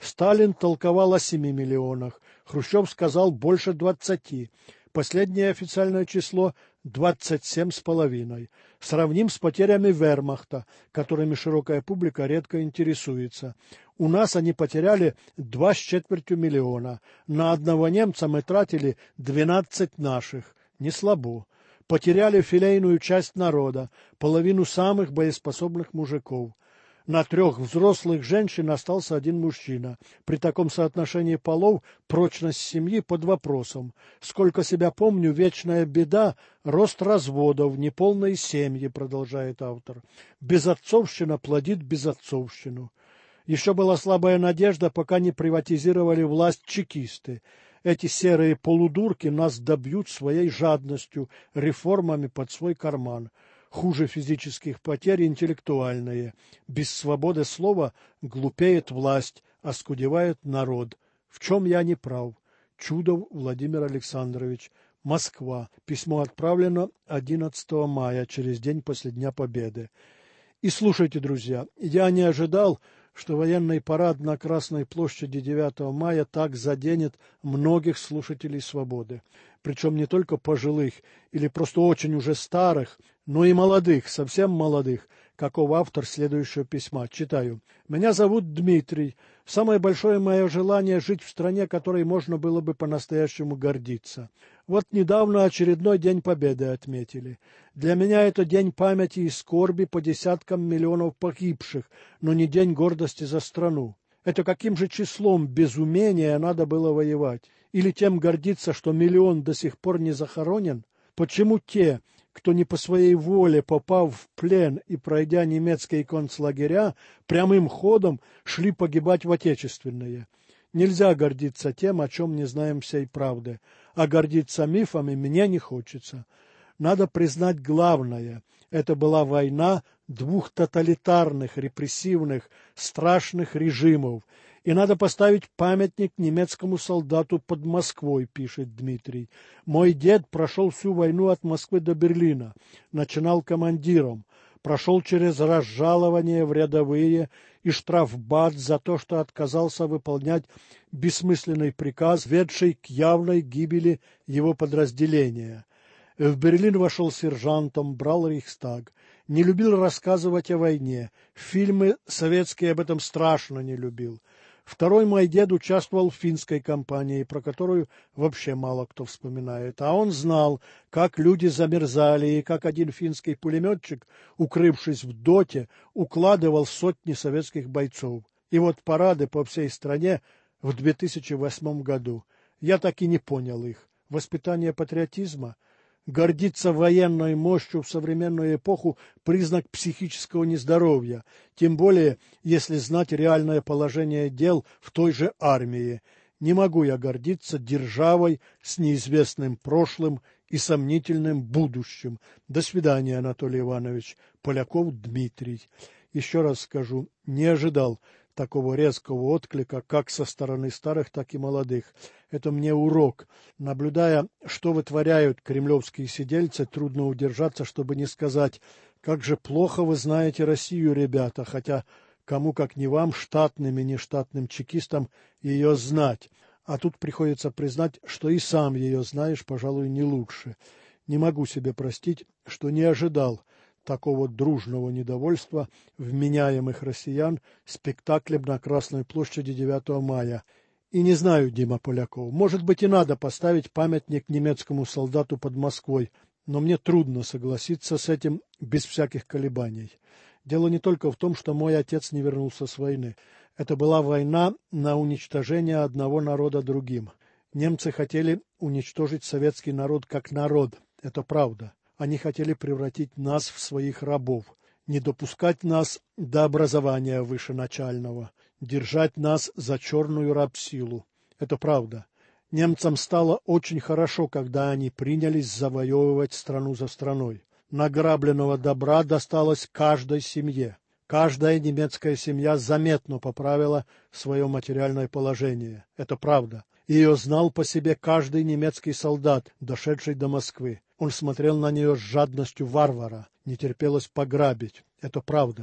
Сталин толковал о семи миллионах, Хрущев сказал больше двадцати. Последнее официальное число – двадцать семь с половиной. Сравним с потерями вермахта, которыми широкая публика редко интересуется. У нас они потеряли два с четвертью миллиона. На одного немца мы тратили двенадцать наших. Не слабо. Потеряли филейную часть народа, половину самых боеспособных мужиков. На трех взрослых женщин остался один мужчина. При таком соотношении полов прочность семьи под вопросом. Сколько себя помню, вечная беда – рост разводов, неполные семьи, продолжает автор. Безотцовщина плодит безотцовщину. Еще была слабая надежда, пока не приватизировали власть чекисты. Эти серые полудурки нас добьют своей жадностью, реформами под свой карман. Хуже физических потерь интеллектуальные. Без свободы слова глупеет власть, оскудевает народ. В чем я не прав? Чудов Владимир Александрович. Москва. Письмо отправлено одиннадцатого мая, через день после Дня Победы. И слушайте, друзья, я не ожидал, что военный парад на Красной площади девятого мая так заденет многих слушателей «Свободы». Причем не только пожилых или просто очень уже старых, но и молодых, совсем молодых, каков автор следующего письма. Читаю. «Меня зовут Дмитрий. Самое большое мое желание жить в стране, которой можно было бы по-настоящему гордиться. Вот недавно очередной День Победы отметили. Для меня это день памяти и скорби по десяткам миллионов погибших, но не день гордости за страну. Это каким же числом без умения надо было воевать? Или тем гордиться, что миллион до сих пор не захоронен? Почему те, кто не по своей воле, попав в плен и пройдя немецкие концлагеря, прямым ходом шли погибать в отечественные? Нельзя гордиться тем, о чем не знаем всей правды, а гордиться мифами мне не хочется. Надо признать главное – это была война двух тоталитарных, репрессивных, страшных режимов. И надо поставить памятник немецкому солдату под Москвой, пишет Дмитрий. Мой дед прошел всю войну от Москвы до Берлина, начинал командиром, прошел через разжалование в рядовые и штрафбат за то, что отказался выполнять бессмысленный приказ, ведший к явной гибели его подразделения. В Берлин вошел сержантом, брал Рейхстаг. Не любил рассказывать о войне. Фильмы советские об этом страшно не любил. Второй мой дед участвовал в финской кампании, про которую вообще мало кто вспоминает. А он знал, как люди замерзали, и как один финский пулеметчик, укрывшись в доте, укладывал сотни советских бойцов. И вот парады по всей стране в две тысячи восьмом году. Я так и не понял их. Воспитание патриотизма? Гордиться военной мощью в современную эпоху – признак психического нездоровья, тем более, если знать реальное положение дел в той же армии. Не могу я гордиться державой с неизвестным прошлым и сомнительным будущим. До свидания, Анатолий Иванович. Поляков Дмитрий. Еще раз скажу, не ожидал такого резкого отклика как со стороны старых, так и молодых. Это мне урок. Наблюдая, что вытворяют кремлевские сидельцы, трудно удержаться, чтобы не сказать, как же плохо вы знаете Россию, ребята, хотя кому, как не вам, штатным и нештатным чекистам, ее знать. А тут приходится признать, что и сам ее знаешь, пожалуй, не лучше. Не могу себе простить, что не ожидал такого дружного недовольства вменяемых россиян спектаклем на Красной площади девятого мая. И не знаю, Дима Поляков, может быть и надо поставить памятник немецкому солдату под Москвой, но мне трудно согласиться с этим без всяких колебаний. Дело не только в том, что мой отец не вернулся с войны. Это была война на уничтожение одного народа другим. Немцы хотели уничтожить советский народ как народ, это правда. Они хотели превратить нас в своих рабов, не допускать нас до образования вышеначального, держать нас за черную рабсилу. Это правда. Немцам стало очень хорошо, когда они принялись завоевывать страну за страной. Награбленного добра досталось каждой семье. Каждая немецкая семья заметно поправила свое материальное положение. Это правда. Ее знал по себе каждый немецкий солдат, дошедший до Москвы. Он смотрел на нее с жадностью варвара, не терпелось пограбить. Это правда.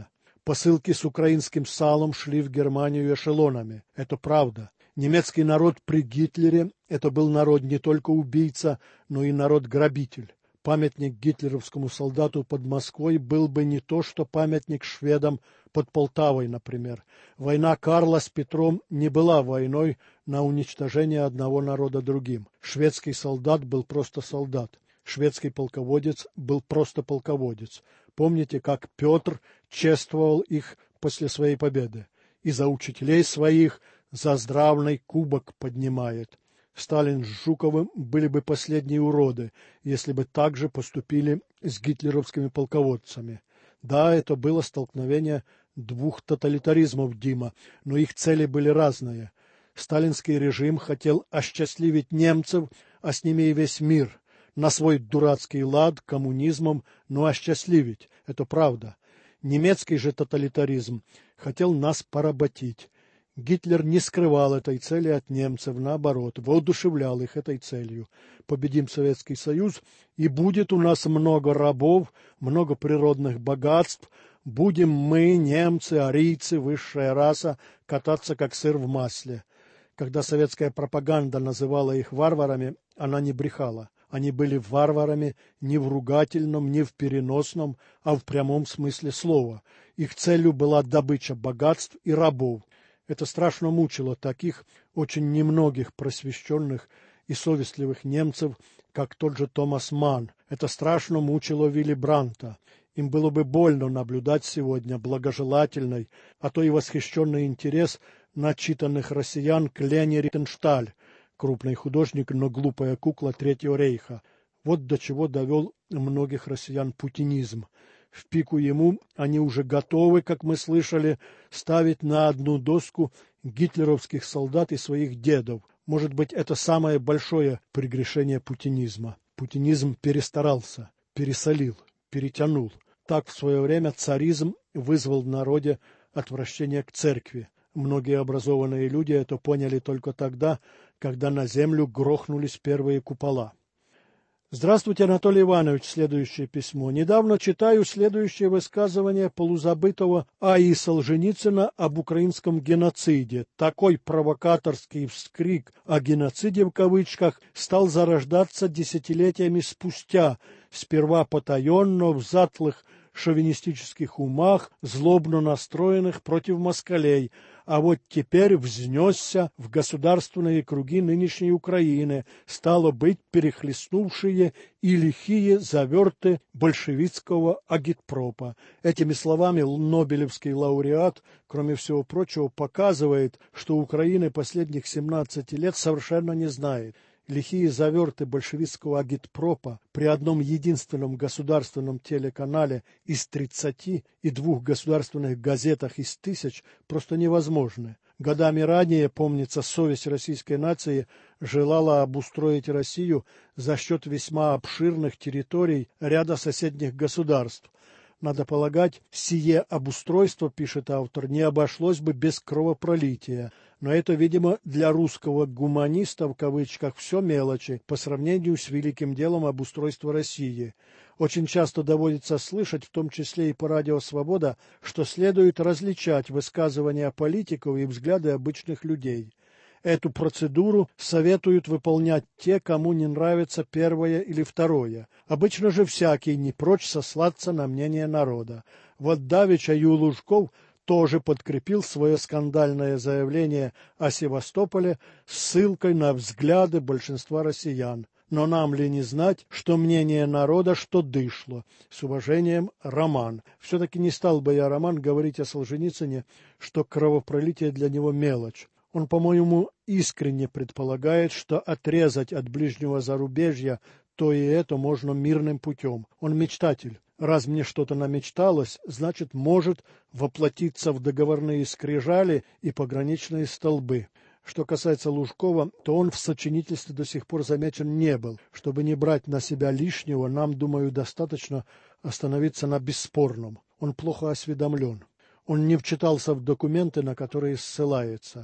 Посылки с украинским салом шли в Германию эшелонами. Это правда. Немецкий народ при Гитлере – это был народ не только убийца, но и народ-грабитель. Памятник гитлеровскому солдату под Москвой был бы не то, что памятник шведам под Полтавой, например. Война Карла с Петром не была войной на уничтожение одного народа другим. Шведский солдат был просто солдат. Шведский полководец был просто полководец. Помните, как Петр чествовал их после своей победы? И за учителей своих за здравный кубок поднимает. Сталин с Жуковым были бы последние уроды, если бы так же поступили с гитлеровскими полководцами. Да, это было столкновение двух тоталитаризмов, Дима, но их цели были разные. Сталинский режим хотел осчастливить немцев, а с ними и весь мир, на свой дурацкий лад коммунизмом, но осчастливить, это правда. Немецкий же тоталитаризм хотел нас поработить. Гитлер не скрывал этой цели от немцев, наоборот, воодушевлял их этой целью. Победим Советский Союз, и будет у нас много рабов, много природных богатств, будем мы, немцы, арийцы, высшая раса, кататься как сыр в масле. Когда советская пропаганда называла их варварами, она не брехала. Они были варварами не в ругательном, не в переносном, а в прямом смысле слова. Их целью была добыча богатств и рабов. Это страшно мучило таких очень немногих просвещенных и совестливых немцев, как тот же Томас Манн. Это страшно мучило Вилли Бранта. Им было бы больно наблюдать сегодня благожелательный, а то и восхищенный интерес начитанных россиян к Лене Рифеншталь, крупный художник, но глупая кукла Третьего рейха. Вот до чего довел многих россиян путинизм. В пику ему они уже готовы, как мы слышали, ставить на одну доску гитлеровских солдат и своих дедов. Может быть, это самое большое прегрешение путинизма. Путинизм перестарался, пересолил, перетянул. Так в свое время царизм вызвал в народе отвращение к церкви. Многие образованные люди это поняли только тогда, когда на землю грохнулись первые купола. Здравствуйте, Анатолий Иванович, следующее письмо. Недавно читаю следующее высказывание полузабытого А И Солженицына об украинском геноциде. Такой провокаторский вскрик о геноциде в кавычках стал зарождаться десятилетиями спустя, сперва потаенно в затлых шовинистических умах, злобно настроенных против москалей, а вот теперь взнесся в государственные круги нынешней Украины, стало быть, перехлестнувшие и лихие заверты большевистского агитпропа. Этими словами Нобелевский лауреат, кроме всего прочего, показывает, что Украины последних семнадцати лет совершенно не знает. Лихие заверты большевистского агитпропа при одном единственном государственном телеканале из тридцати и двух государственных газетах из тысяч просто невозможны. Годами ранее, помнится, совесть российской нации желала обустроить Россию за счет весьма обширных территорий ряда соседних государств. Надо полагать, сие обустройство, пишет автор, не обошлось бы без кровопролития. Но это, видимо, для русского гуманиста, в кавычках, все мелочи по сравнению с великим делом обустройства России. Очень часто доводится слышать, в том числе и по радио «Свобода», что следует различать высказывания политиков и взгляды обычных людей. Эту процедуру советуют выполнять те, кому не нравится первое или второе. Обычно же всякий не прочь сослаться на мнение народа. Вот давеча Ю. Лужков тоже подкрепил свое скандальное заявление о Севастополе ссылкой на взгляды большинства россиян. Но нам ли не знать, что мнение народа, что дышло. С уважением, Роман. Все-таки не стал бы я, Роман, говорить о Солженицыне, что кровопролитие для него мелочь. Он, по-моему, искренне предполагает, что отрезать от ближнего зарубежья то и это можно мирным путем. Он мечтатель. Раз мне что-то намечталось, значит, может воплотиться в договорные скрижали и пограничные столбы. Что касается Лужкова, то он в сочинительстве до сих пор замечен не был. Чтобы не брать на себя лишнего, нам, думаю, достаточно остановиться на бесспорном. Он плохо осведомлен. Он не вчитался в документы, на которые ссылается.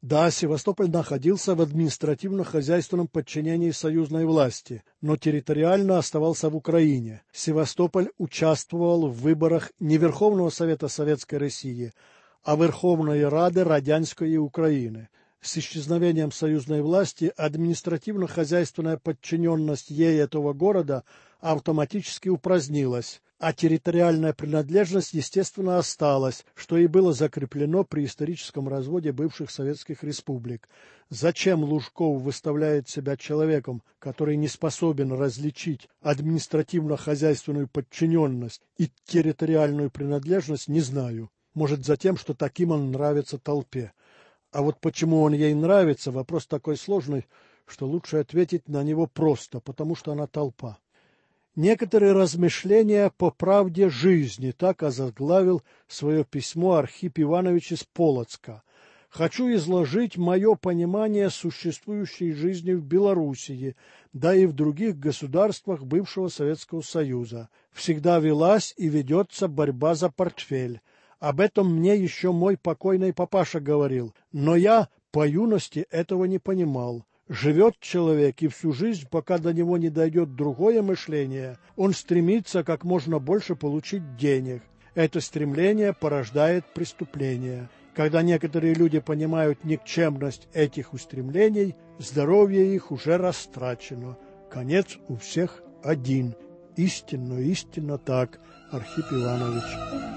Да, Севастополь находился в административно-хозяйственном подчинении союзной власти, но территориально оставался в Украине. Севастополь участвовал в выборах не Верховного Совета Советской России, а Верховной Рады Радянской Украины. С исчезновением союзной власти административно-хозяйственная подчиненность ей этого города автоматически упразднилась, а территориальная принадлежность, естественно, осталась, что и было закреплено при историческом разводе бывших советских республик. Зачем Лужков выставляет себя человеком, который не способен различить административно-хозяйственную подчиненность и территориальную принадлежность, не знаю. Может, за тем, что таким он нравится толпе. А вот почему он ей нравится, вопрос такой сложный, что лучше ответить на него просто, потому что она толпа. Некоторые размышления по правде жизни, так озаглавил свое письмо Архип Иванович из Полоцка. Хочу изложить мое понимание существующей жизни в Белоруссии, да и в других государствах бывшего Советского Союза. Всегда велась и ведется борьба за портфель. Об этом мне еще мой покойный папаша говорил, но я по юности этого не понимал. Живет человек, и всю жизнь, пока до него не дойдет другое мышление, он стремится как можно больше получить денег. Это стремление порождает преступления. Когда некоторые люди понимают никчемность этих устремлений, здоровье их уже растрачено. Конец у всех один. Истинно, истинно так, Архип Иванович.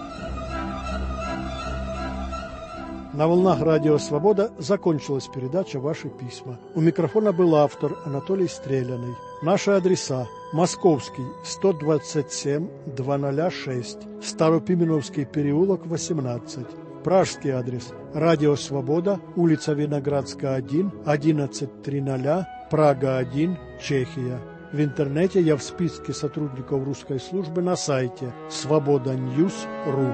На волнах Радио Свобода закончилась передача «Ваши письма». У микрофона был автор Анатолий Стреляный. Наши адреса: Московский, сто двадцать семь, двести шесть, Старопименовский переулок, восемнадцать. Пражский адрес: Радио Свобода, улица Виноградская, один, одиннадцать триста, Прага, один, Чехия. В интернете я в списке сотрудников русской службы на сайте свобода ньюс точка ру.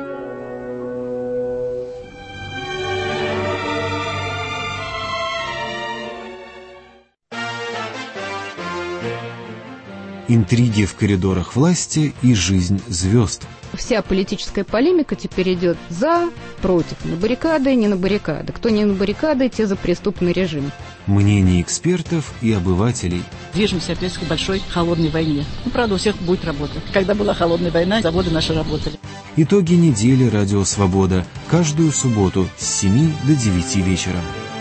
Интриги в коридорах власти и жизнь звезд. Вся политическая полемика теперь идет за, против, на баррикады, не на баррикады. Кто не на баррикады, те за преступный режим. Мнения экспертов и обывателей. Движемся опять к большой холодной войне. Ну, правда, у всех будет работа. Когда была холодная война, заводы наши работали. Итоги недели «Радио Свобода» каждую субботу с семи до девяти вечера.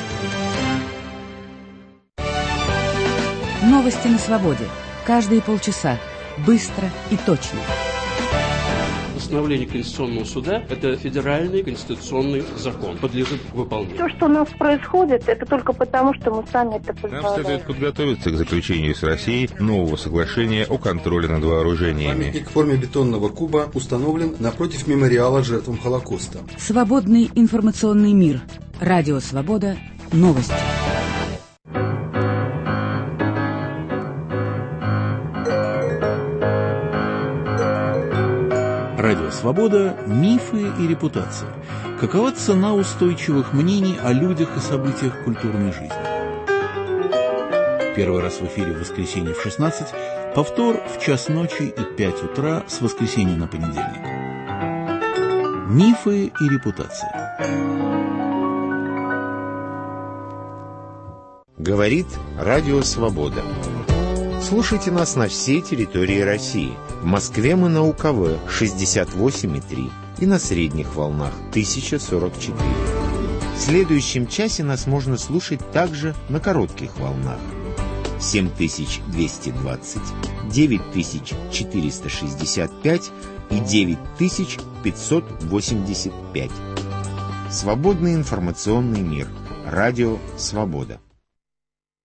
Новости на свободе. Каждые полчаса. Быстро и точно. Постановление Конституционного суда – это федеральный конституционный закон, подлежит выполнению. Все, что у нас происходит, это только потому, что мы сами это позволяем. Нам следует подготовиться к заключению с Россией нового соглашения о контроле над вооружениями. Памятник в форме бетонного куба установлен напротив мемориала жертвам Холокоста. Свободный информационный мир. Радио Свобода. Новости. Радио Свобода. Мифы и репутация. Какова цена устойчивых мнений о людях и событиях культурной жизни? Первый раз в эфире в воскресенье в шестнадцать, повтор в час ночи и пять утра с воскресенья на понедельник. Мифы и репутация. Говорит Радио Свобода. Слушайте нас на всей территории России. В Москве мы на УКВ шестьдесят восемь и три и на средних волнах тысяча сорок четыре. В следующем часе нас можно слушать также на коротких волнах семь тысяч двести двадцать, девять тысяч четыреста шестьдесят пять и девять тысяч пятьсот восемьдесят пять. Свободный информационный мир. Радио Свобода.